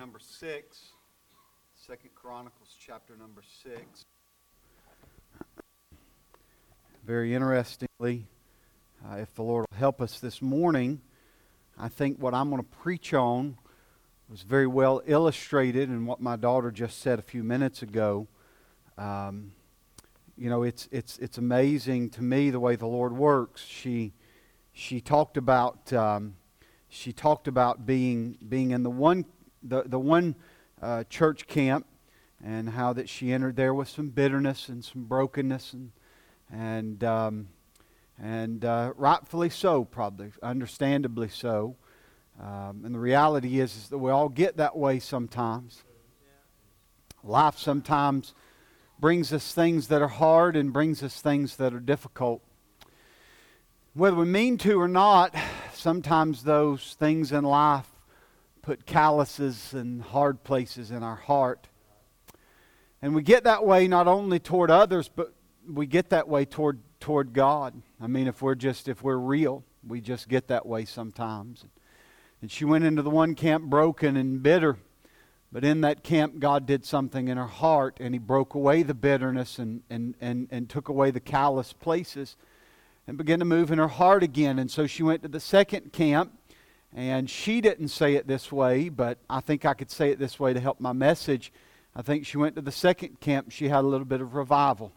number 6. 2 Chronicles chapter number 6. Very interestingly, if the Lord will help us this morning, I think what I'm going to preach on was very well illustrated in what my daughter just said a few minutes ago. It's amazing to me the way the Lord works. She talked about being in the one church camp, and how that she entered there with some bitterness and some brokenness and rightfully so, probably understandably so. And the reality is that we all get that way sometimes. Life sometimes brings us things that are hard and brings us things that are difficult. Whether we mean to or not, sometimes those things in life put calluses and hard places in our heart. And we get that way not only toward others, but we get that way toward God. I mean, if we're real, we just get that way sometimes. And she went into the one camp broken and bitter. But in that camp, God did something in her heart, and He broke away the bitterness and took away the callous places and began to move in her heart again. And so she went to the second camp, and she didn't say it this way, but I think I could say it this way to help my message. I think she went to the second camp, she had a little bit of revival.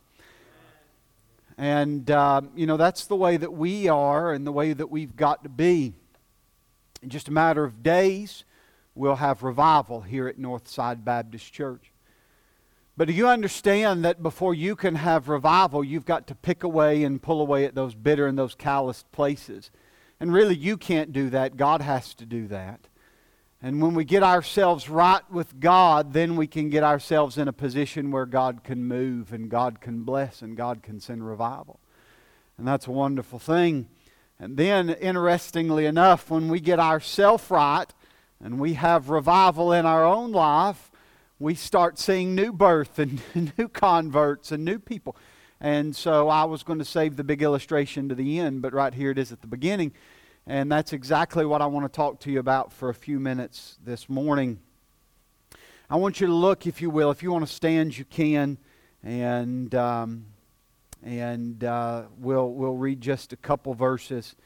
And, that's the way that we are and the way that we've got to be. In just a matter of days, we'll have revival here at Northside Baptist Church. But do you understand that before you can have revival, you've got to pick away and pull away at those bitter and those calloused places? And really, you can't do that. God has to do that. And when we get ourselves right with God, then we can get ourselves in a position where God can move and God can bless and God can send revival. And that's a wonderful thing. And then, interestingly enough, when we get ourselves right and we have revival in our own life, we start seeing new birth and new converts and new people. And so I was going to save the big illustration to the end, but right here it is at the beginning. And that's exactly what I want to talk to you about for a few minutes this morning. I want you to look, if you will. If you want to stand, you can. And we'll read just a couple verses,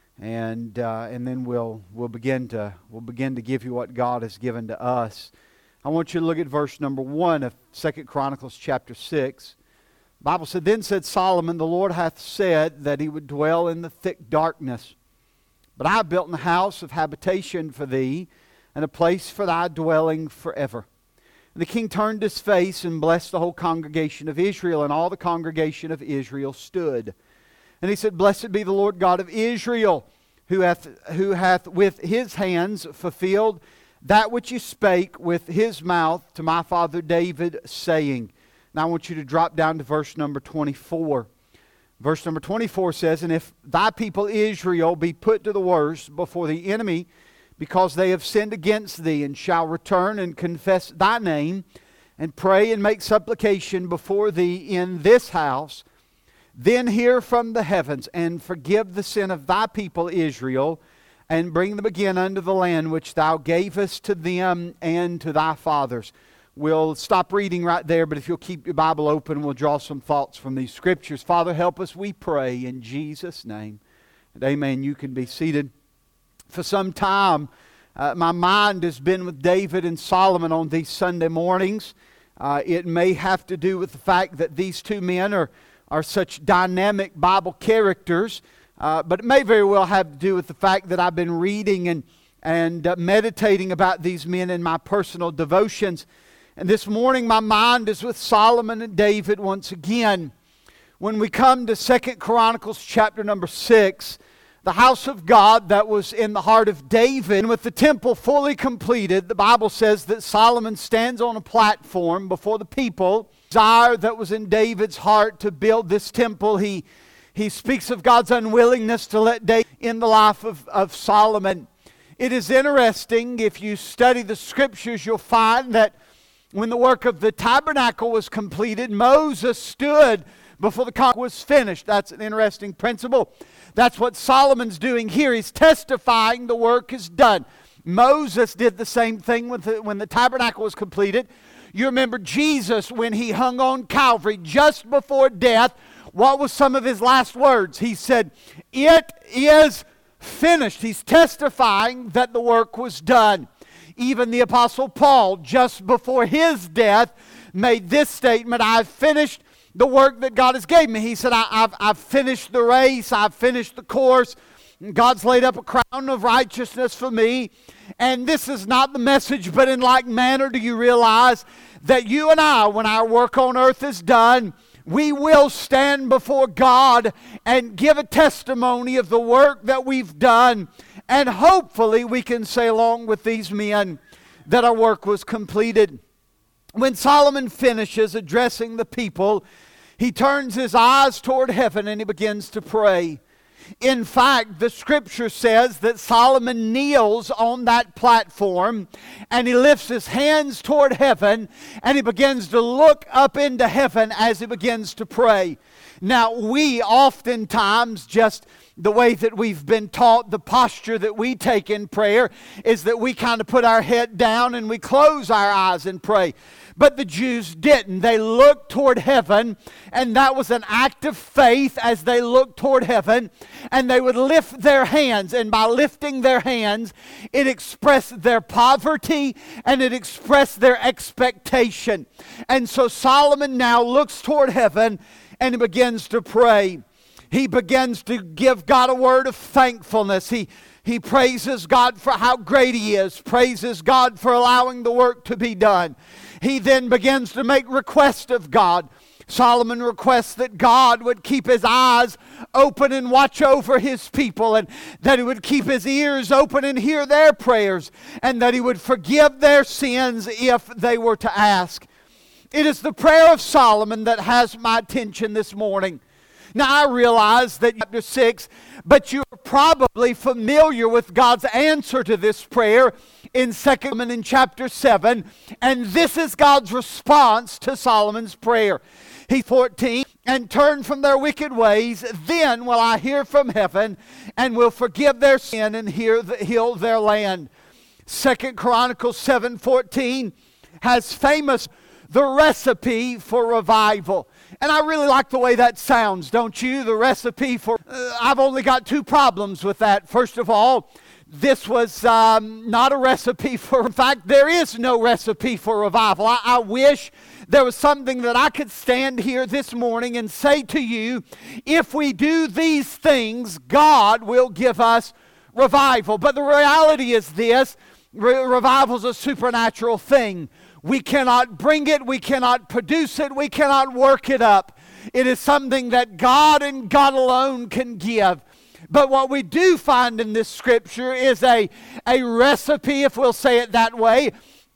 and then we'll begin to give you what God has given to us. I want you to look at verse number 1 of 2 Chronicles chapter 6. The Bible said, "Then said Solomon, the Lord hath said that He would dwell in the thick darkness. But I have built an house of habitation for thee, and a place for thy dwelling forever." And the king turned his face and blessed the whole congregation of Israel, and all the congregation of Israel stood. And he said, "Blessed be the Lord God of Israel, who hath with His hands fulfilled that which He spake with His mouth to my father David, saying." Now I want you to drop down to verse number 24. Verse number 24 says, "And if thy people Israel be put to the worst before the enemy, because they have sinned against thee, and shall return and confess thy name, and pray and make supplication before thee in this house, then hear from the heavens, and forgive the sin of thy people Israel, and bring them again unto the land which thou gavest to them and to thy fathers." We'll stop reading right there, but if you'll keep your Bible open, we'll draw some thoughts from these scriptures. Father, help us, we pray, in Jesus' name. And amen. You can be seated. For some time, my mind has been with David and Solomon on these Sunday mornings. It may have to do with the fact that these two men are such dynamic Bible characters, but it may very well have to do with the fact that I've been reading and meditating about these men in my personal devotions. And this morning my mind is with Solomon and David once again. When we come to 2 Chronicles chapter number 6, the house of God that was in the heart of David, and with the temple fully completed, the Bible says that Solomon stands on a platform before the people. The desire that was in David's heart to build this temple, he speaks of God's unwillingness to let David in the life of Solomon. It is interesting, if you study the scriptures, you'll find that when the work of the tabernacle was completed, Moses stood before the congregation was finished. That's an interesting principle. That's what Solomon's doing here. He's testifying the work is done. Moses did the same thing when the tabernacle was completed. You remember Jesus, when he hung on Calvary just before death, what was some of his last words? He said, "It is finished." He's testifying that the work was done. Even the Apostle Paul, just before his death, made this statement, "I've finished the work that God has gave me." He said, I've finished the race, I've finished the course. God's laid up a crown of righteousness for me. And this is not the message, but in like manner do you realize that you and I, when our work on earth is done, we will stand before God and give a testimony of the work that we've done. And hopefully we can say along with these men that our work was completed. When Solomon finishes addressing the people, he turns his eyes toward heaven and he begins to pray. In fact, the scripture says that Solomon kneels on that platform and he lifts his hands toward heaven and he begins to look up into heaven as he begins to pray. Now, we oftentimes, just the way that we've been taught, the posture that we take in prayer is that we kind of put our head down and we close our eyes and pray. But the Jews didn't. They looked toward heaven, and that was an act of faith as they looked toward heaven, and they would lift their hands, and by lifting their hands, it expressed their poverty, and it expressed their expectation. And so Solomon now looks toward heaven, and he begins to pray. He begins to give God a word of thankfulness. He praises God for how great He is, praises God for allowing the work to be done. He then begins to make request of God. Solomon requests that God would keep His eyes open and watch over His people, and that He would keep His ears open and hear their prayers, and that He would forgive their sins if they were to ask. It is the prayer of Solomon that has my attention this morning. Now, I realize that chapter 6, but you're probably familiar with God's answer to this prayer in 2 Timothy in chapter 7, and this is God's response to Solomon's prayer. He 14, "And turn from their wicked ways, then will I hear from heaven, and will forgive their sin and heal their land." 2 Chronicles 7:14 has famous the recipe for revival. And I really like the way that sounds, don't you? The recipe for... I've only got two problems with that. First of all, this was not a recipe for... In fact, there is no recipe for revival. I wish there was something that I could stand here this morning and say to you, if we do these things, God will give us revival. But the reality is this, revival is a supernatural thing. We cannot bring it, we cannot produce it, we cannot work it up. It is something that God and God alone can give. But what we do find in this scripture is a recipe, if we'll say it that way,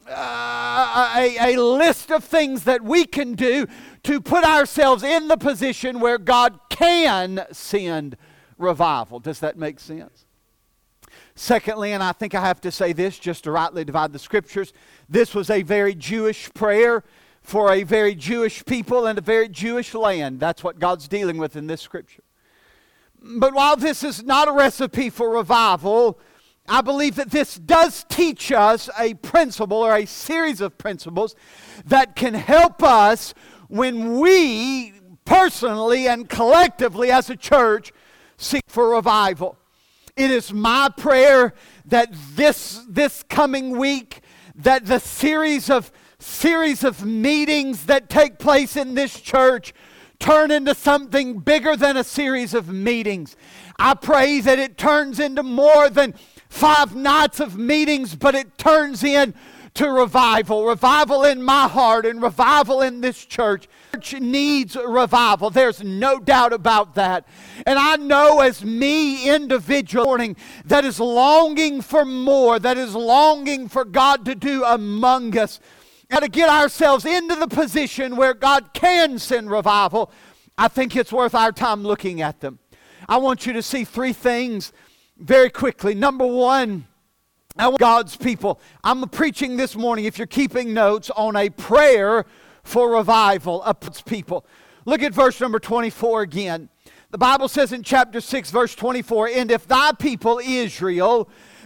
a list of things that we can do to put ourselves in the position where God can send revival. Does that make sense? Secondly, and I think I have to say this just to rightly divide the scriptures, this was a very Jewish prayer for a very Jewish people and a very Jewish land. That's what God's dealing with in this scripture. But while this is not a recipe for revival, I believe that this does teach us a principle or a series of principles that can help us when we personally and collectively as a church seek for revival. It is my prayer that this coming week, that the series of meetings that take place in this church turn into something bigger than a series of meetings. I pray that it turns into more than 5 nights of meetings, but it turns into revival in my heart and revival in this church. Church needs revival. There's no doubt about that. And I know as me individually that is longing for more, that is longing for God to do among us, and to get ourselves into the position where God can send revival, I think it's worth our time looking at them. I want you to see 3 things very quickly. Number 1, I want God's people. I'm preaching this morning, if you're keeping notes, on a prayer for revival of God's people. Look at verse number 24 again. The Bible says in chapter 6, verse 24, "And if thy people Israel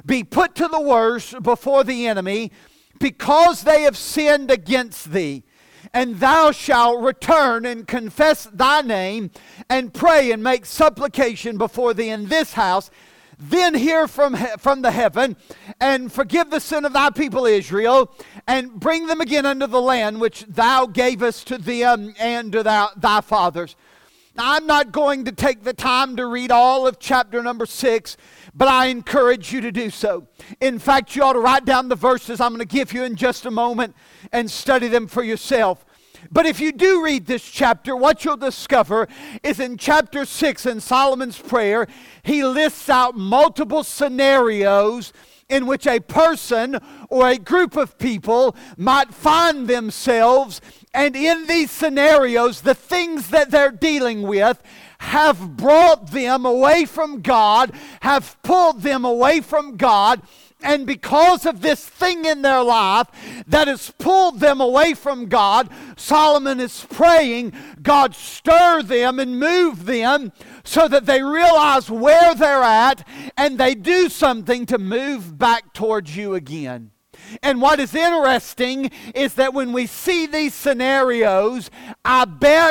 be put to the worse before the enemy, because they have sinned against thee. And thou shalt return and confess thy name, and pray and make supplication before thee in this house. Then hear from the heaven, and forgive the sin of thy people Israel, and bring them again unto the land which thou gavest to them and to thy fathers. Now, I'm not going to take the time to read all of chapter number 6, but I encourage you to do so. In fact, you ought to write down the verses I'm going to give you in just a moment and study them for yourself. But if you do read this chapter, what you'll discover is in chapter 6 in Solomon's prayer, he lists out multiple scenarios in which a person or a group of people might find themselves, and in these scenarios, the things that they're dealing with have brought them away from God, have pulled them away from God. And because of this thing in their life that has pulled them away from God, Solomon is praying, God, stir them and move them so that they realize where they're at and they do something to move back towards you again. And what is interesting is that when we see these scenarios, I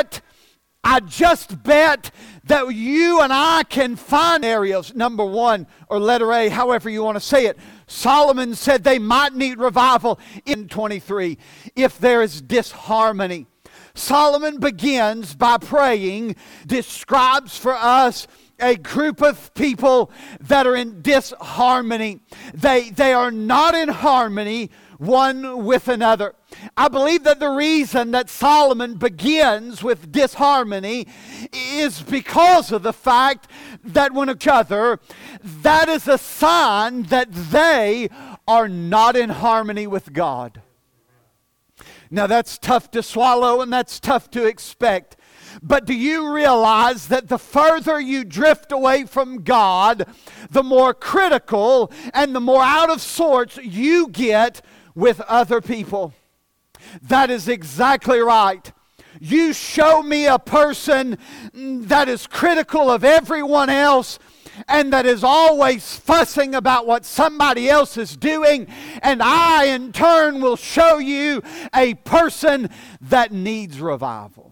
just bet that you and I can find areas. Number one, or letter A, however you want to say it. Solomon said they might need revival in 23 if there is disharmony. Solomon begins by praying, describes for us a group of people that are in disharmony. They are not in harmony one with another. I believe that the reason that Solomon begins with disharmony is because of the fact that when each other, that is a sign that they are not in harmony with God. Now that's tough to swallow and that's tough to expect. But do you realize that the further you drift away from God, the more critical and the more out of sorts you get with other people? That is exactly right. You show me a person that is critical of everyone else and that is always fussing about what somebody else is doing, and I in turn will show you a person that needs revival.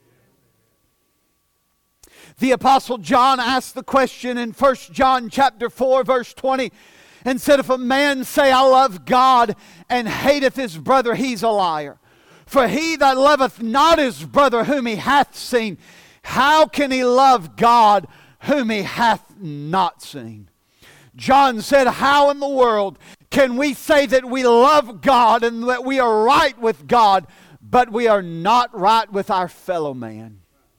The Apostle John asked the question in 1 John chapter 4 verse 20 and said, if a man say, I love God and hateth his brother, he's a liar. For he that loveth not his brother whom he hath seen, how can he love God whom he hath not seen? John said, how in the world can we say that we love God and that we are right with God, but we are not right with our fellow man?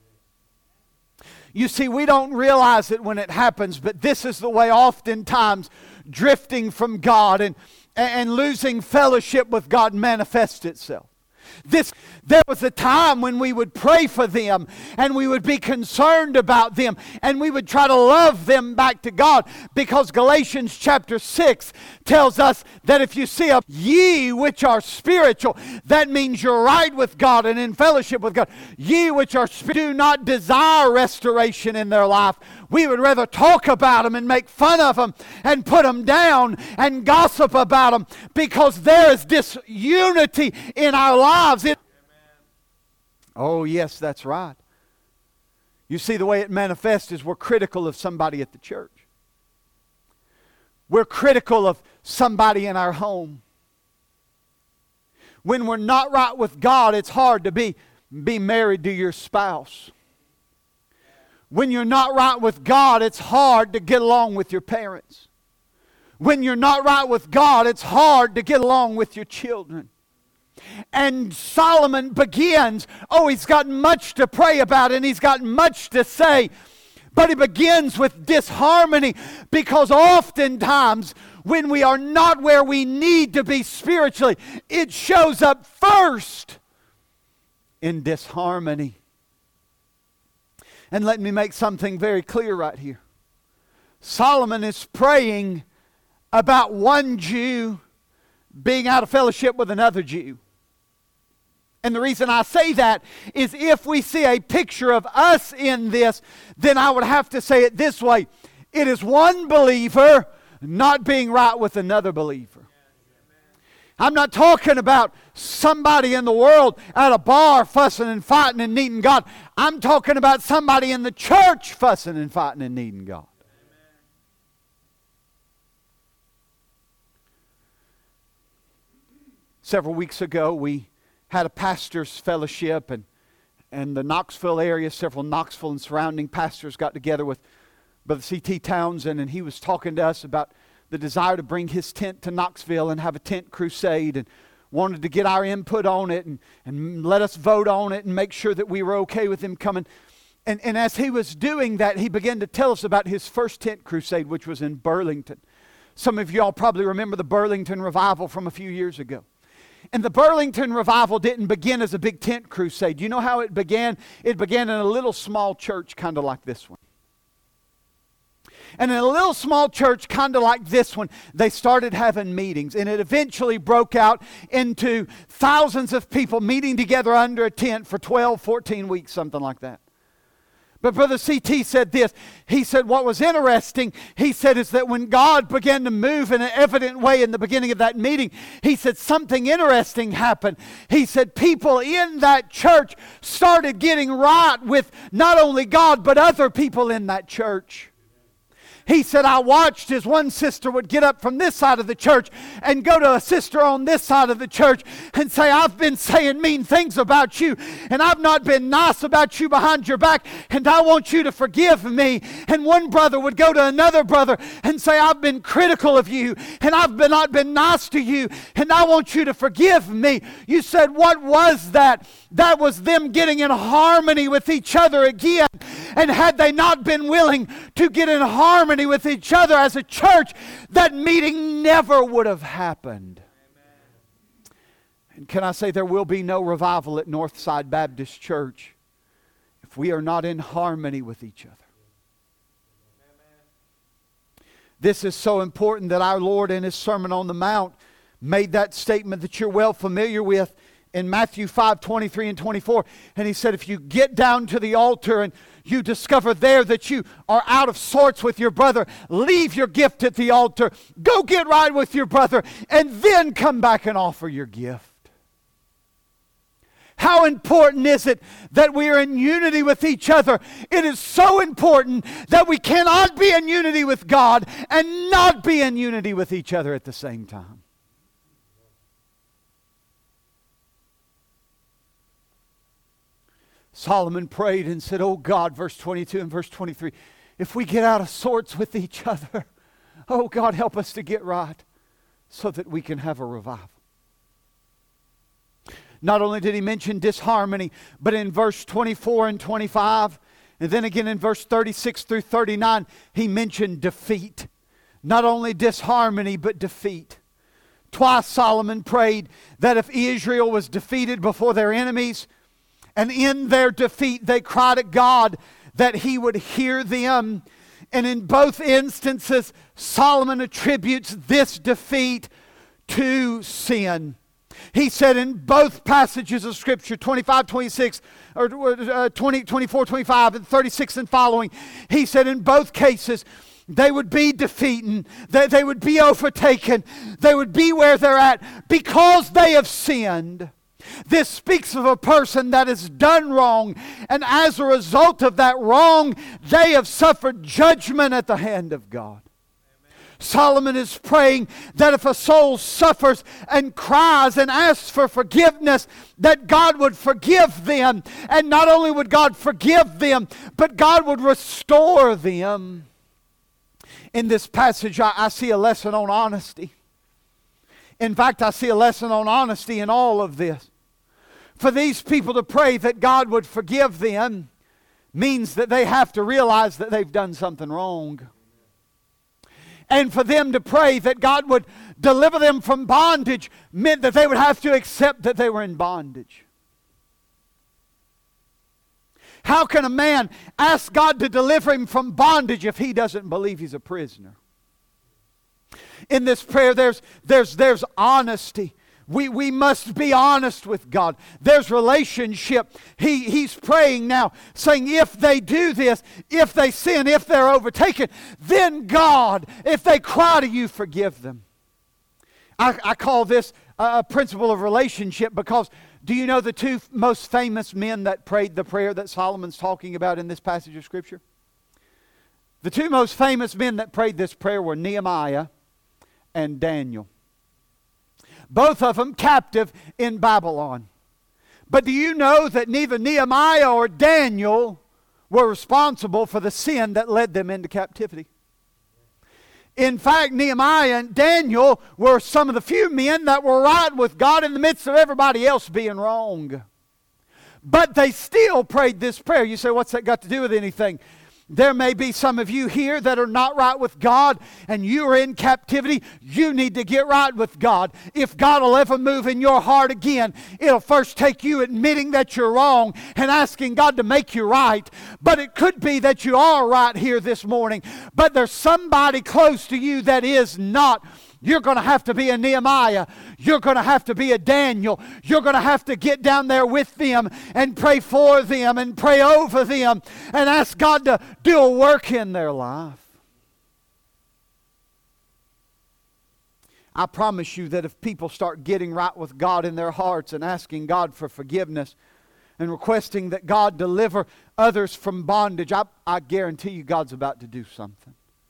You see, we don't realize it when it happens, but this is the way oftentimes drifting from God and losing fellowship with God manifests itself. There was a time when we would pray for them and we would be concerned about them and we would try to love them back to God, because Galatians chapter 6 tells us that if you see ye which are spiritual, that means you're right with God and in fellowship with God. Ye which are spiritual do not desire restoration in their life. We would rather talk about them and make fun of them and put them down and gossip about them, because there is disunity in our lives. Oh, yes, that's right. You see, the way it manifests is we're critical of somebody at the church. We're critical of somebody in our home. When we're not right with God, it's hard to be married to your spouse. When you're not right with God, it's hard to get along with your parents. When you're not right with God, it's hard to get along with your children. And Solomon begins, he's got much to pray about and he's got much to say, but he begins with disharmony, because oftentimes when we are not where we need to be spiritually, it shows up first in disharmony. And let me make something very clear right here. Solomon is praying about one Jew being out of fellowship with another Jew. And the reason I say that is if we see a picture of us in this, then I would have to say it this way. It is one believer not being right with another believer. I'm not talking about somebody in the world at a bar fussing and fighting and needing God. I'm talking about somebody in the church fussing and fighting and needing God. Several weeks ago, we had a pastor's fellowship, and the Knoxville area, several Knoxville and surrounding pastors got together with Brother C.T. Townsend, and he was talking to us about the desire to bring his tent to Knoxville and have a tent crusade, and wanted to get our input on it and let us vote on it and make sure that we were okay with him coming. And as he was doing that, he began to tell us about his first tent crusade, which was in Burlington. Some of y'all probably remember the Burlington revival from a few years ago. And the Burlington revival didn't begin as a big tent crusade. You know how it began? It began in a little small church kind of like this one. And in a little small church kind of like this one, they started having meetings. And it eventually broke out into thousands of people meeting together under a tent for 12, 14 weeks, something like that. But Brother C.T. said this. He said what was interesting, he said, is that when God began to move in an evident way in the beginning of that meeting, he said something interesting happened. He said people in that church started getting right with not only God, but other people in that church. He said, I watched as one sister would get up from this side of the church and go to a sister on this side of the church and say, I've been saying mean things about you, and I've not been nice about you behind your back, and I want you to forgive me. And one brother would go to another brother and say, I've been critical of you, and I've not been nice to you, and I want you to forgive me. You said, what was that? That was them getting in harmony with each other again. And had they not been willing to get in harmony with each other as a church, that meeting never would have happened. Amen. And can I say there will be no revival at Northside Baptist Church if we are not in harmony with each other. Amen. This is so important that our Lord in His Sermon on the Mount made that statement that you're well familiar with in Matthew 5:23 and 24. And He said, if you get down to the altar and you discover there that you are out of sorts with your brother, leave your gift at the altar. Go get right with your brother, and then come back and offer your gift. How important is it that we are in unity with each other? It is so important that we cannot be in unity with God and not be in unity with each other at the same time. Solomon prayed and said, oh God, verse 22 and verse 23, if we get out of sorts with each other, oh God, help us to get right so that we can have a revival. Not only did he mention disharmony, but in verse 24 and 25, and then again in verse 36 through 39, he mentioned defeat. Not only disharmony, but defeat. Twice Solomon prayed that if Israel was defeated before their enemies, and in their defeat, they cried at God that He would hear them. And in both instances, Solomon attributes this defeat to sin. He said in both passages of Scripture, 25, 26, or 20, 24, 25, and 36 and following, he said in both cases, they would be defeated, they would be overtaken, they would be where they're at because they have sinned. This speaks of a person that has done wrong, and as a result of that wrong, they have suffered judgment at the hand of God. Amen. Solomon is praying that if a soul suffers and cries and asks for forgiveness, that God would forgive them. And not only would God forgive them, but God would restore them. In this passage, I see a lesson on honesty. In fact, I see a lesson on honesty in all of this. For these people to pray that God would forgive them means that they have to realize that they've done something wrong. And for them to pray that God would deliver them from bondage meant that they would have to accept that they were in bondage. How can a man ask God to deliver him from bondage if he doesn't believe he's a prisoner? In this prayer, there's honesty. We must be honest with God. There's relationship. He's praying now, saying if they do this, if they sin, if they're overtaken, then God, if they cry to you, forgive them. I call this a principle of relationship because do you know the two most famous men that prayed the prayer that Solomon's talking about in this passage of Scripture? The two most famous men that prayed this prayer were Nehemiah and Daniel. Both of them captive in Babylon. But do you know that neither Nehemiah or Daniel were responsible for the sin that led them into captivity? In fact, Nehemiah and Daniel were some of the few men that were right with God in the midst of everybody else being wrong. But they still prayed this prayer. You say, what's that got to do with anything? There may be some of you here that are not right with God and you are in captivity. You need to get right with God. If God will ever move in your heart again, it'll first take you admitting that you're wrong and asking God to make you right. But it could be that you are right here this morning, but there's somebody close to you that is not. You're going to have to be a Nehemiah. You're going to have to be a Daniel. You're going to have to get down there with them and pray for them and pray over them and ask God to do a work in their life. I promise you that if people start getting right with God in their hearts and asking God for forgiveness and requesting that God deliver others from bondage, I guarantee you God's about to do something.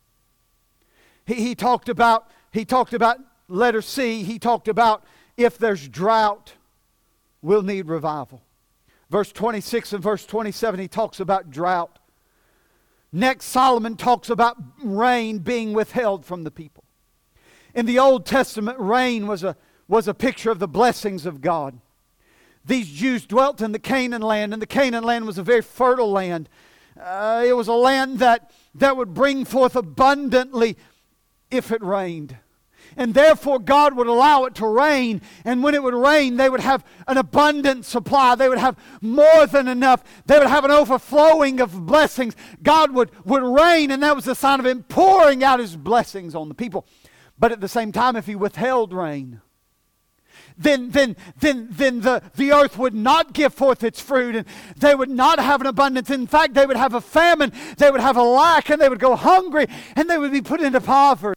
He talked about letter C, he talked about if there's drought, we'll need revival. Verse 26 and verse 27, he talks about drought. Next, Solomon talks about rain being withheld from the people. In the Old Testament, rain was a picture of the blessings of God. These Jews dwelt in the Canaan land, and the Canaan land was a very fertile land. It was a land that would bring forth abundantly if it rained. And therefore God would allow it to rain. And when it would rain, they would have an abundant supply. They would have more than enough. They would have an overflowing of blessings. God would rain, and that was a sign of Him pouring out His blessings on the people. But at the same time, if He withheld rain, then the earth would not give forth its fruit, and they would not have an abundance. In fact, they would have a famine, they would have a lack, and they would go hungry, and they would be put into poverty.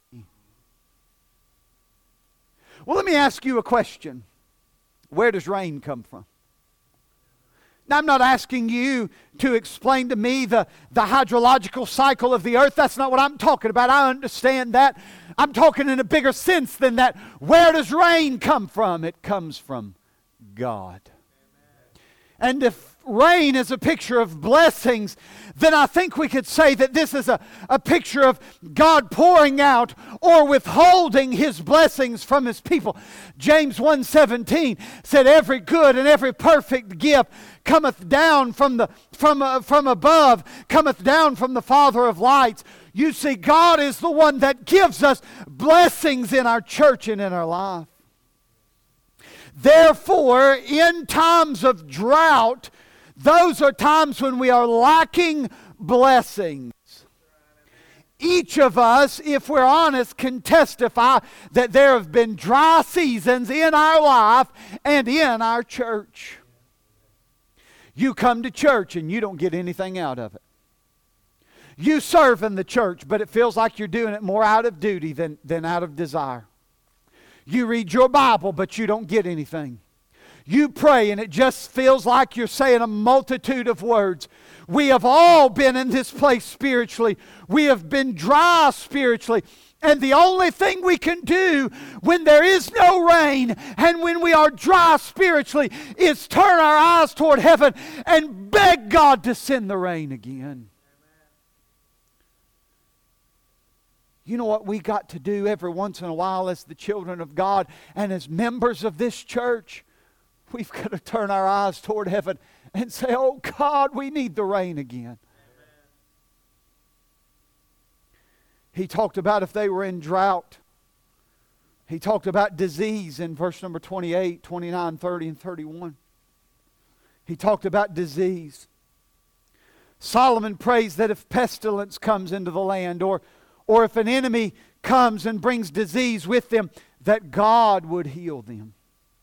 Well, let me ask you a question. Where does rain come from? Now, I'm not asking you to explain to me the hydrological cycle of the earth. That's not what I'm talking about. I understand that. I'm talking in a bigger sense than that. Where does rain come from? It comes from God. And if rain is a picture of blessings, then I think we could say that this is a picture of God pouring out or withholding His blessings from His people. James 1:17 said, every good and every perfect gift cometh down from above, cometh down from the Father of lights. You see, God is the one that gives us blessings in our church and in our life. Therefore, in times of drought, those are times when we are lacking blessings. Each of us, if we're honest, can testify that there have been dry seasons in our life and in our church. You come to church and you don't get anything out of it. You serve in the church, but it feels like you're doing it more out of duty than out of desire. You read your Bible, but you don't get anything. You pray, and it just feels like you're saying a multitude of words. We have all been in this place spiritually. We have been dry spiritually. And the only thing we can do when there is no rain and when we are dry spiritually is turn our eyes toward heaven and beg God to send the rain again. You know what we got to do every once in a while as the children of God and as members of this church? We've got to turn our eyes toward heaven and say, oh God, we need the rain again. Amen. He talked about if they were in drought. He talked about disease in verse number 28, 29, 30, and 31. He talked about disease. Solomon prays that if pestilence comes into the land or if an enemy comes and brings disease with them, that God would heal them.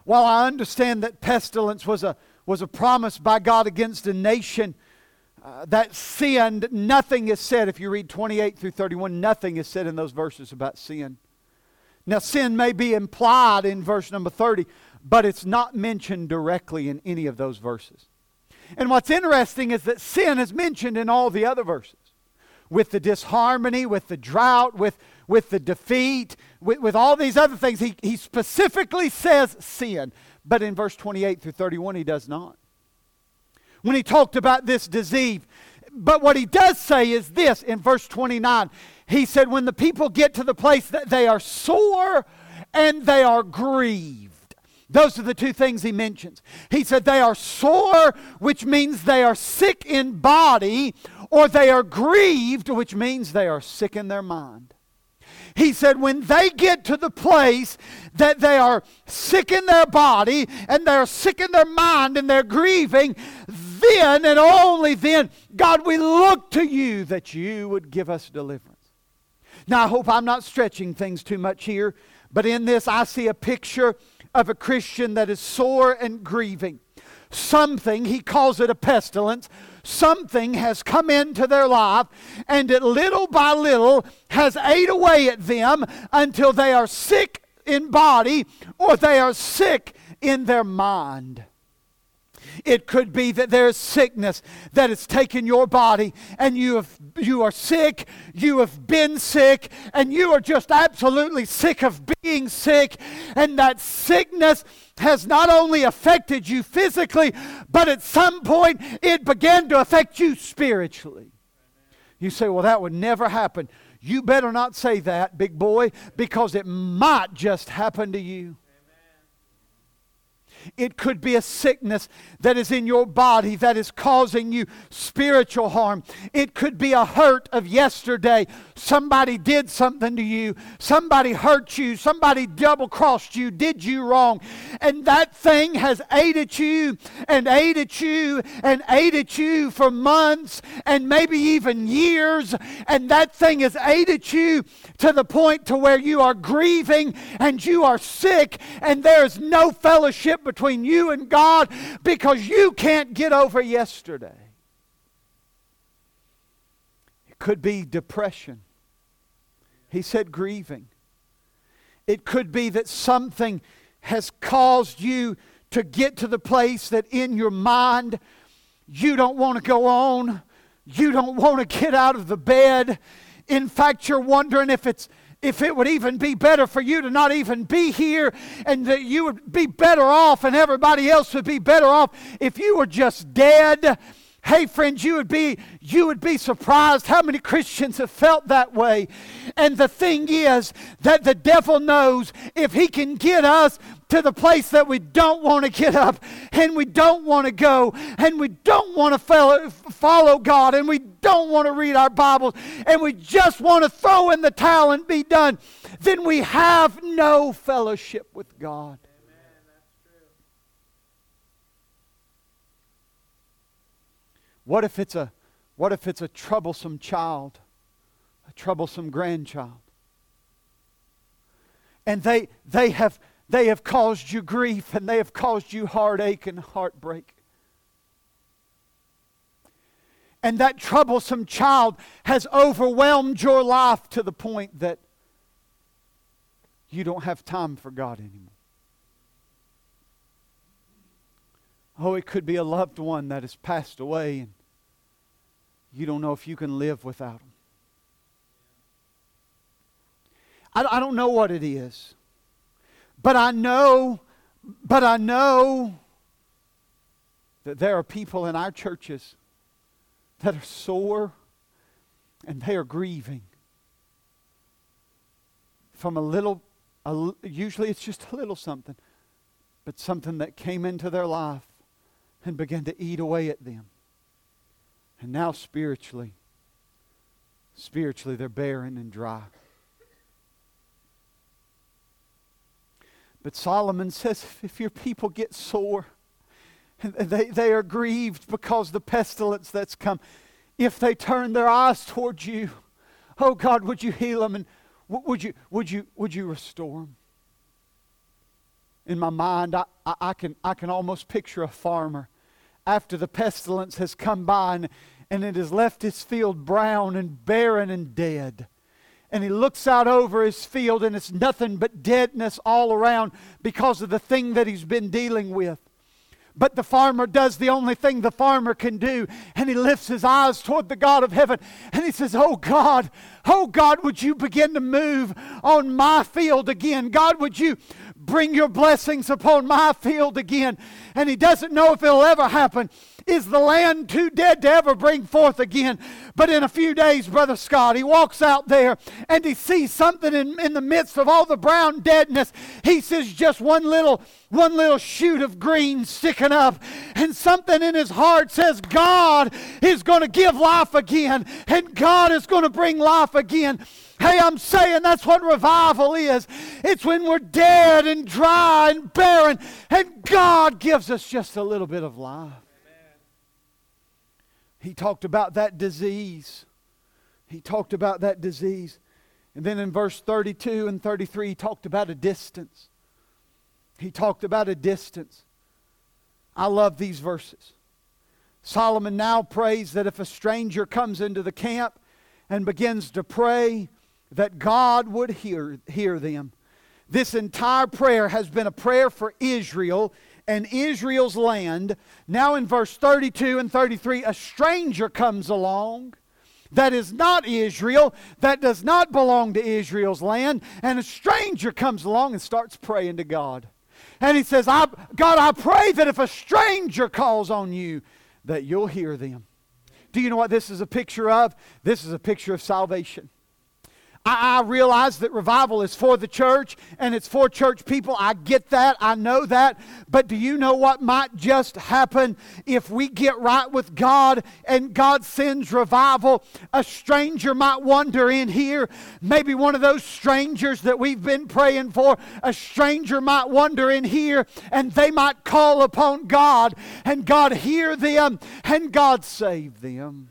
while I understand that pestilence was a promise by God against a nation that sinned, nothing is said. If you read 28 through 31, nothing is said in those verses about sin. Now, sin may be implied in verse number 30, but it's not mentioned directly in any of those verses. And what's interesting is that sin is mentioned in all the other verses. With the disharmony, with the drought, with the defeat, with all these other things. He specifically says sin. But in verse 28 through 31, he does not. When he talked about this disease. But what he does say is this in verse 29. He said, when the people get to the place that they are sore and they are grieved. Those are the two things he mentions. He said they are sore, which means they are sick in body, or they are grieved, which means they are sick in their mind. He said when they get to the place that they are sick in their body and they're sick in their mind and they're grieving, then and only then, God, we look to you that you would give us deliverance. Now, I hope I'm not stretching things too much here, but in this I see a picture of a Christian that is sore and grieving. Something, he calls it a pestilence, something has come into their life and it little by little has ate away at them until they are sick in body or they are sick in their mind. It could be that there is sickness that has taken your body and you are sick, you have been sick, and you are just absolutely sick of being sick. And that sickness has not only affected you physically, but at some point it began to affect you spiritually. You say, well, that would never happen. You better not say that, big boy, because it might just happen to you. It could be a sickness that is in your body that is causing you spiritual harm. It could be a hurt of yesterday. Somebody did something to you. Somebody hurt you. Somebody double-crossed you, did you wrong. And that thing has ate at you and ate at you and ate at you for months and maybe even years. And that thing has ate at you to the point to where you are grieving and you are sick and there is no fellowship between you and God because you can't get over yesterday. It could be depression. He said grieving. It could be that something has caused you to get to the place that in your mind you don't want to go on. You don't want to get out of the bed. In fact, you're wondering if it would even be better for you to not even be here, and that you would be better off and everybody else would be better off if you were just dead. Hey friends, you would be surprised how many Christians have felt that way. And the thing is that the devil knows if he can get us to the place that we don't want to get up and we don't want to go and we don't want to follow God and we don't want to read our Bibles and we just want to throw in the towel and be done, then we have no fellowship with God. What if it's a troublesome child, a troublesome grandchild? And they have caused you grief and they have caused you heartache and heartbreak. And that troublesome child has overwhelmed your life to the point that you don't have time for God anymore. Oh, it could be a loved one that has passed away and you don't know if you can live without them. I don't know what it is. But I know that there are people in our churches that are sore and they are grieving from usually it's just a little something, but something that came into their life and began to eat away at them. And now spiritually they're barren and dry. But Solomon says if your people get sore, and they are grieved because the pestilence that's come, if they turn their eyes towards you, oh God, would you heal them and would you restore them? In my mind, I can almost picture a farmer after the pestilence has come by and it has left his field brown and barren and dead. And he looks out over his field and it's nothing but deadness all around because of the thing that he's been dealing with. But the farmer does the only thing the farmer can do, and he lifts his eyes toward the God of heaven, and he says, oh God, would you begin to move on my field again? God, would you bring your blessings upon my field again? And he doesn't know if it'll ever happen. Is the land too dead to ever bring forth again? But in a few days, Brother Scott, he walks out there and he sees something in the midst of all the brown deadness. He sees just one little shoot of green sticking up, and something in his heart says God is going to give life again, and God is going to bring life again. Hey, I'm saying that's what revival is. It's when we're dead and dry and barren, and God gives us just a little bit of life. He talked about that disease. He talked about that disease. And then in verse 32 and 33, he talked about a distance. He talked about a distance. I love these verses. Solomon now prays that if a stranger comes into the camp and begins to pray, that God would hear them. This entire prayer has been a prayer for Israel and Israel's land. Now in verse 32 and 33, a stranger comes along that is not Israel, that does not belong to Israel's land, and a stranger comes along and starts praying to God. And he says, God, I pray that if a stranger calls on you, that you'll hear them. Do you know what this is a picture of? This is a picture of salvation. I realize that revival is for the church and it's for church people. I get that. I know that. But do you know what might just happen if we get right with God and God sends revival? A stranger might wander in here. Maybe one of those strangers that we've been praying for. A stranger might wander in here and they might call upon God, and God hear them and God save them.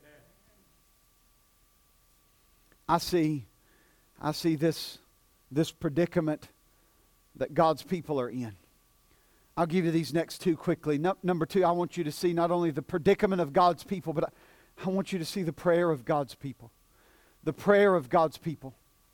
I see this predicament that God's people are in. I'll give you these next two quickly. Number two, I want you to see not only the predicament of God's people, but I want you to see the prayer of God's people. The prayer of God's people.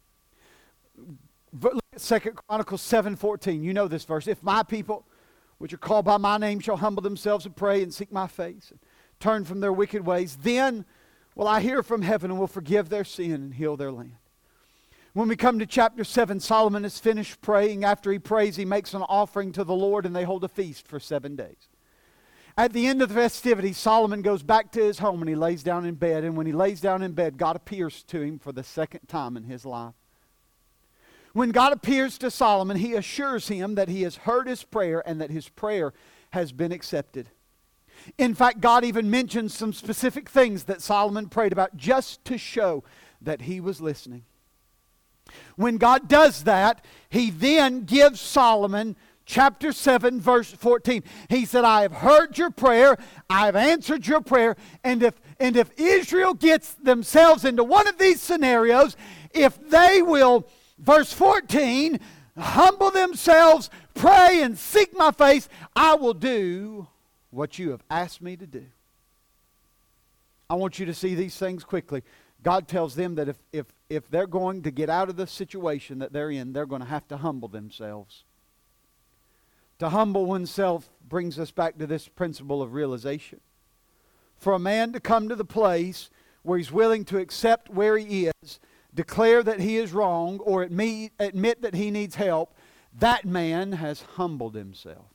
Look at 2 Chronicles 7:14. You know this verse. If my people, which are called by my name, shall humble themselves and pray and seek my face and turn from their wicked ways, then will I hear from heaven and will forgive their sin and heal their land. When we come to chapter 7, Solomon is finished praying. After he prays, he makes an offering to the Lord, and they hold a feast for 7 days. At the end of the festivities, Solomon goes back to his home and he lays down in bed. And when he lays down in bed, God appears to him for the second time in his life. When God appears to Solomon, he assures him that he has heard his prayer and that his prayer has been accepted. In fact, God even mentions some specific things that Solomon prayed about just to show that he was listening. When God does that, he then gives Solomon chapter 7, verse 14. He said, I have heard your prayer, I have answered your prayer, and if Israel gets themselves into one of these scenarios, if they will, verse 14, humble themselves, pray and seek my face, I will do what you have asked me to do. I want you to see these things quickly. God tells them that if they're going to get out of the situation that they're in, they're going to have to humble themselves. To humble oneself brings us back to this principle of realization. For a man to come to the place where he's willing to accept where he is, declare that he is wrong, or admit that he needs help, that man has humbled himself.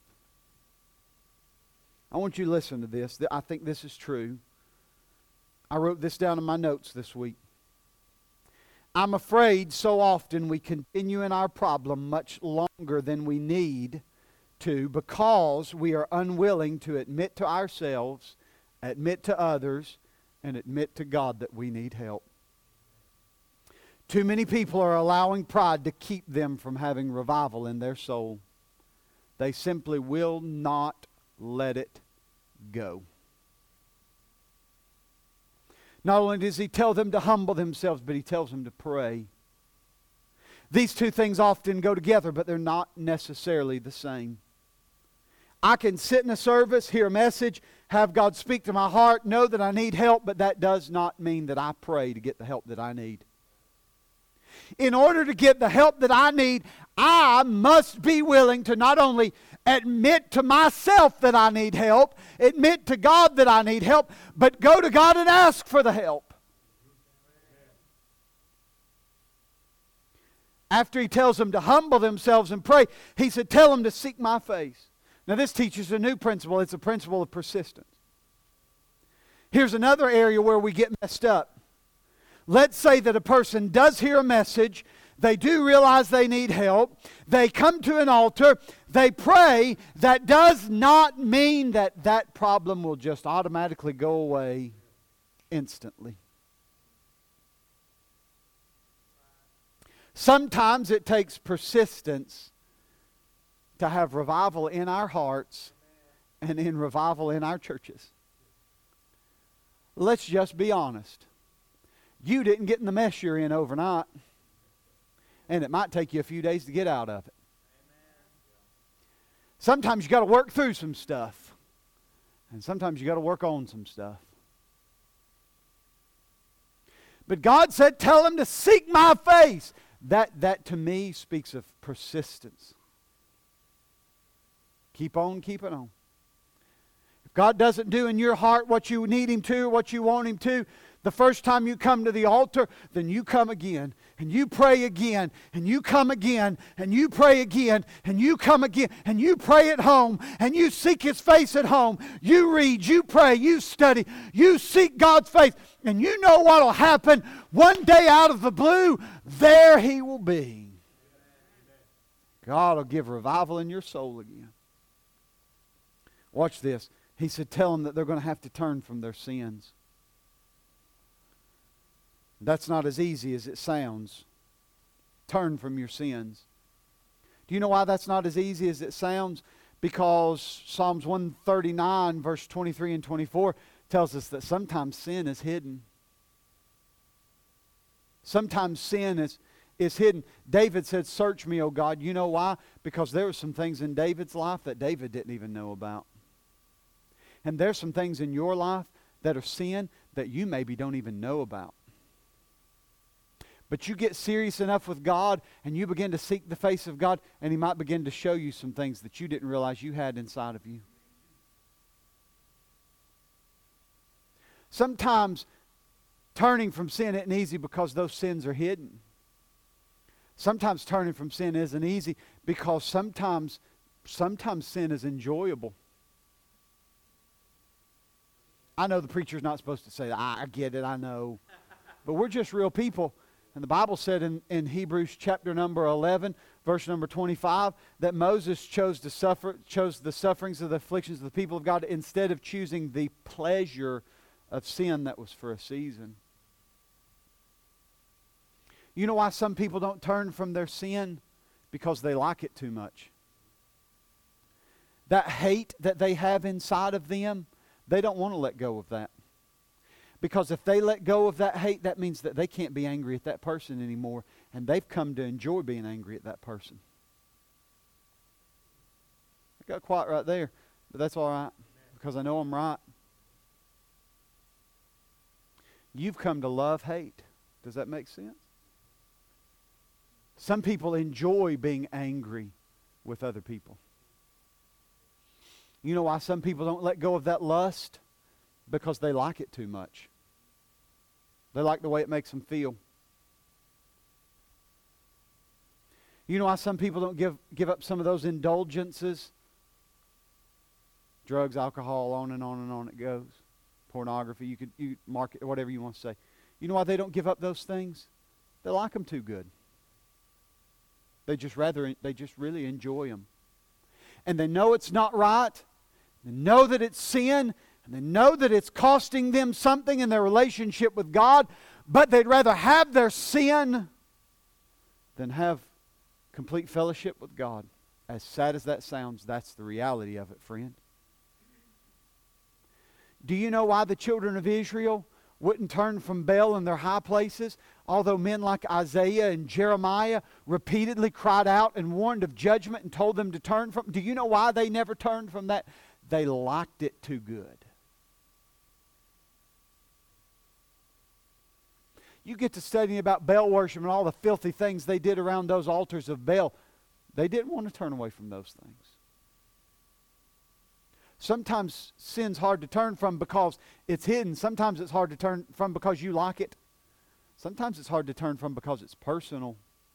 I want you to listen to this. I think this is true. I wrote this down in my notes this week. I'm afraid so often we continue in our problem much longer than we need to because we are unwilling to admit to ourselves, admit to others, and admit to God that we need help. Too many people are allowing pride to keep them from having revival in their soul. They simply will not let it go. Not only does he tell them to humble themselves, but he tells them to pray. These two things often go together, but they're not necessarily the same. I can sit in a service, hear a message, have God speak to my heart, know that I need help, but that does not mean that I pray to get the help that I need. In order to get the help that I need, I must be willing to not only admit to myself that I need help, admit to God that I need help, but go to God and ask for the help. After He tells them to humble themselves and pray, He said, tell them to seek my face. Now this teaches a new principle. It's a principle of persistence. Here's another area where we get messed up. Let's say that a person does hear a message. They do realize they need help. They come to an altar. They pray. That does not mean that that problem will just automatically go away instantly. Sometimes it takes persistence to have revival in our hearts and in revival in our churches. Let's just be honest. You didn't get in the mess you're in overnight. And it might take you a few days to get out of it. Sometimes you got to work through some stuff. And sometimes you got to work on some stuff. But God said, tell them to seek my face. That to me speaks of persistence. Keep on keeping on. If God doesn't do in your heart what you need Him to, what you want Him to, the first time you come to the altar, then you come again, and you pray again, and you come again, and you pray again, and you come again, and you pray at home, and you seek His face at home. You read, you pray, you study, you seek God's face, and you know what will happen. One day out of the blue, there He will be. God will give revival in your soul again. Watch this. He said, tell them that they're going to have to turn from their sins. That's not as easy as it sounds. Turn from your sins. Do you know why that's not as easy as it sounds? Because Psalms 139, verse 23 and 24 tells us that sometimes sin is hidden. Sometimes sin is hidden. David said, search me, O God. You know why? Because there were some things in David's life that David didn't even know about. And there's some things in your life that are sin that you maybe don't even know about. But you get serious enough with God and you begin to seek the face of God, and He might begin to show you some things that you didn't realize you had inside of you. Sometimes turning from sin isn't easy because those sins are hidden. Sometimes turning from sin isn't easy because sometimes sin is enjoyable. I know the preacher's not supposed to say that. I get it, I know. But we're just real people. And the Bible said in Hebrews chapter number 11, verse number 25, that Moses chose the sufferings of the afflictions of the people of God instead of choosing the pleasure of sin that was for a season. You know why some people don't turn from their sin? Because they like it too much. That hate that they have inside of them, they don't want to let go of that. Because if they let go of that hate, that means that they can't be angry at that person anymore. And they've come to enjoy being angry at that person. I got quiet right there, but that's all right. Because I know I'm right. You've come to love hate. Does that make sense? Some people enjoy being angry with other people. You know why some people don't let go of that lust? Because they like it too much. They like the way it makes them feel. You know why some people don't give up some of those indulgences? Drugs, alcohol, on and on and on it goes. Pornography, you market, whatever you want to say. You know why they don't give up those things? They like them too good. They just really enjoy them. And they know it's not right. They know that it's sin. And they know that it's costing them something in their relationship with God. But they'd rather have their sin than have complete fellowship with God. As sad as that sounds, that's the reality of it, friend. Do you know why the children of Israel wouldn't turn from Baal in their high places, although men like Isaiah and Jeremiah repeatedly cried out and warned of judgment and told them to turn from. Do you know why they never turned from that? They liked it too good. You get to studying about Baal worship and all the filthy things they did around those altars of Baal. They didn't want to turn away from those things. Sometimes sin's hard to turn from because it's hidden. Sometimes it's hard to turn from because you like it. Sometimes it's hard to turn from because it's personal.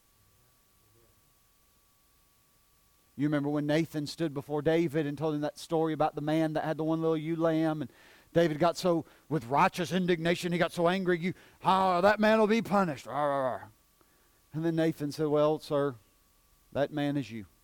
You remember when Nathan stood before David and told him that story about the man that had the one little ewe lamb, and David got so, with righteous indignation, he got so angry, that man will be punished. And then Nathan said, well, sir, that man is you.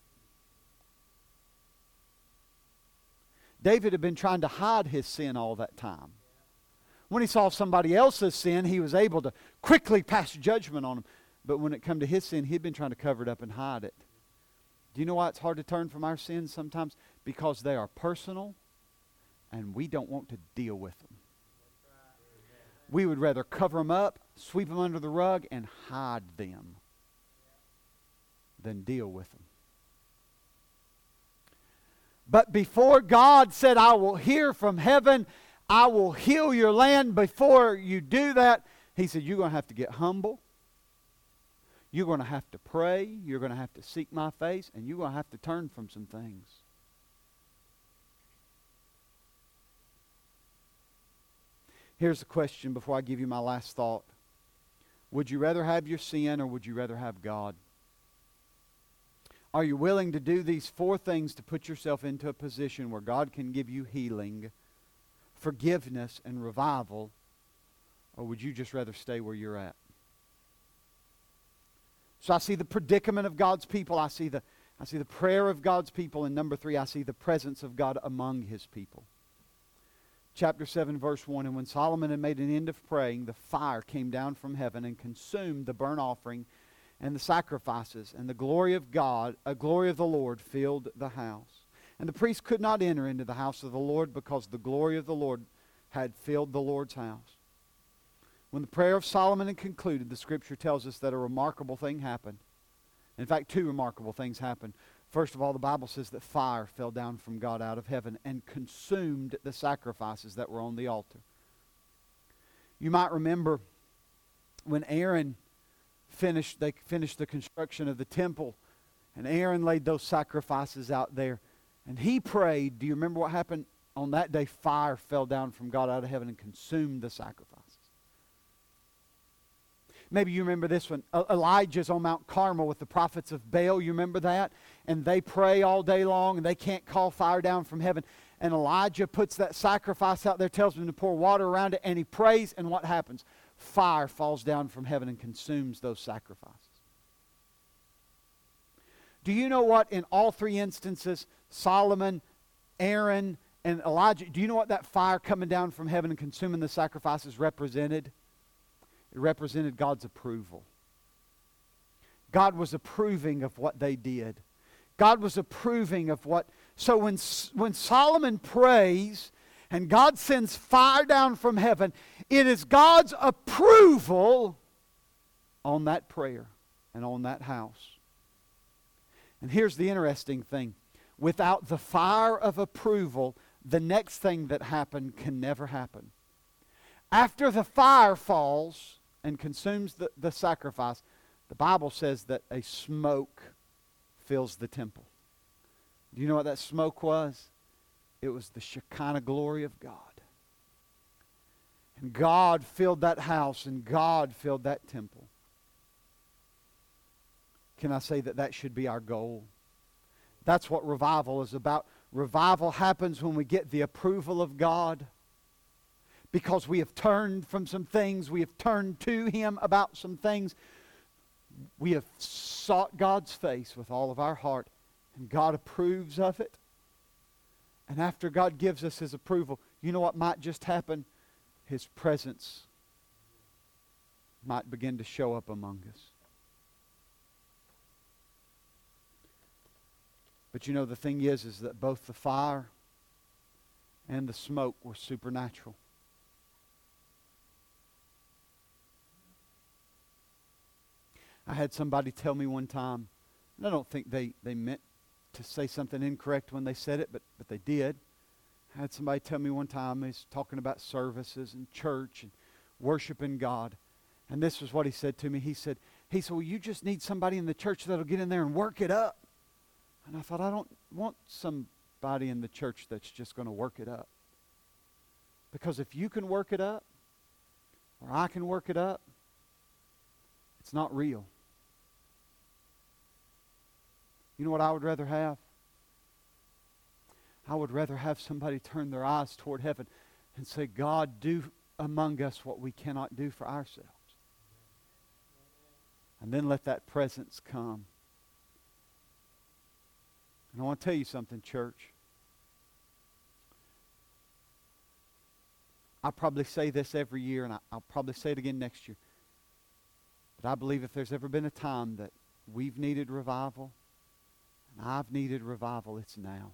David had been trying to hide his sin all that time. When he saw somebody else's sin, he was able to quickly pass judgment on them. But when it come to his sin, he'd been trying to cover it up and hide it. Do you know why it's hard to turn from our sins sometimes? Because they are personal, and we don't want to deal with them. We would rather cover them up, sweep them under the rug, and hide them than deal with them. But before God said, I will hear from heaven, I will heal your land, before you do that, He said, you're going to have to get humble. You're going to have to pray. You're going to have to seek my face, and you're going to have to turn from some things. Here's the question before I give you my last thought. Would you rather have your sin, or would you rather have God? Are you willing to do these 4 things to put yourself into a position where God can give you healing, forgiveness, and revival? Or would you just rather stay where you're at? So I see the predicament of God's people. I see the prayer of God's people. And number 3, I see the presence of God among His people. Chapter 7, verse 1, and when Solomon had made an end of praying, the fire came down from heaven and consumed the burnt offering and the sacrifices, and the glory of God, a glory of the Lord, filled the house. And the priest could not enter into the house of the Lord, because the glory of the Lord had filled the Lord's house. When the prayer of Solomon had concluded, the Scripture tells us that a remarkable thing happened. In fact, 2 remarkable things happened. First of all, the Bible says that fire fell down from God out of heaven and consumed the sacrifices that were on the altar. You might remember when they finished the construction of the temple, and Aaron laid those sacrifices out there, and he prayed. Do you remember what happened? On that day, fire fell down from God out of heaven and consumed the sacrifices. Maybe you remember this one. Elijah's on Mount Carmel with the prophets of Baal. You remember that? And they pray all day long, and they can't call fire down from heaven. And Elijah puts that sacrifice out there, tells them to pour water around it, and he prays, and what happens? Fire falls down from heaven and consumes those sacrifices. Do you know what in all 3 instances, Solomon, Aaron, and Elijah, do you know what that fire coming down from heaven and consuming the sacrifices represented? It represented God's approval. God was approving of what they did. God was approving of what... So when Solomon prays and God sends fire down from heaven, it is God's approval on that prayer and on that house. And here's the interesting thing. Without the fire of approval, the next thing that happened can never happen. After the fire falls and consumes the sacrifice, the Bible says that a smoke fills the temple. Do you know what that smoke was? It was the Shekinah glory of God. And God filled that house, and God filled that temple. Can I say that should be our goal? That's what revival is about. Revival happens when we get the approval of God, because we have turned from some things. We have turned to Him about some things. We have sought God's face with all of our heart, and God approves of it. And after God gives us His approval, you know what might just happen? His presence might begin to show up among us. But you know, the thing is that both the fire and the smoke were supernatural. I had somebody tell me one time, and I don't think they meant to say something incorrect when they said it, but they did. I had somebody tell me one time, he's talking about services and church and worshiping God. And this was what he said to me. He said, well, you just need somebody in the church that'll get in there and work it up. And I thought, I don't want somebody in the church that's just going to work it up. Because if you can work it up, or I can work it up, it's not real. You know what I would rather have? I would rather have somebody turn their eyes toward heaven and say, God, do among us what we cannot do for ourselves. And then let that presence come. And I want to tell you something, church. I probably say this every year, and I'll probably say it again next year. But I believe if there's ever been a time that we've needed revival, and I've needed revival, it's now.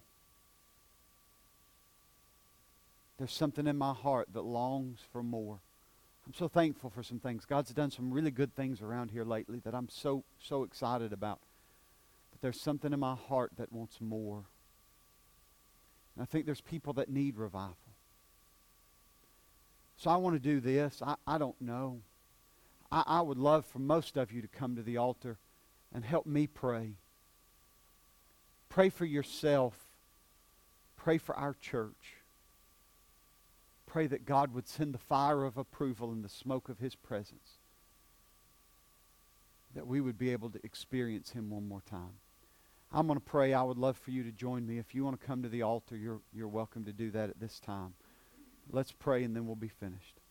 There's something in my heart that longs for more. I'm so thankful for some things. God's done some really good things around here lately that I'm so excited about. But there's something in my heart that wants more. And I think there's people that need revival. So I want to do this. I don't know. I would love for most of you to come to the altar and help me pray. Pray for yourself. Pray for our church. Pray that God would send the fire of approval and the smoke of His presence. That we would be able to experience Him one more time. I'm going to pray. I would love for you to join me. If you want to come to the altar, you're welcome to do that at this time. Let's pray and then we'll be finished.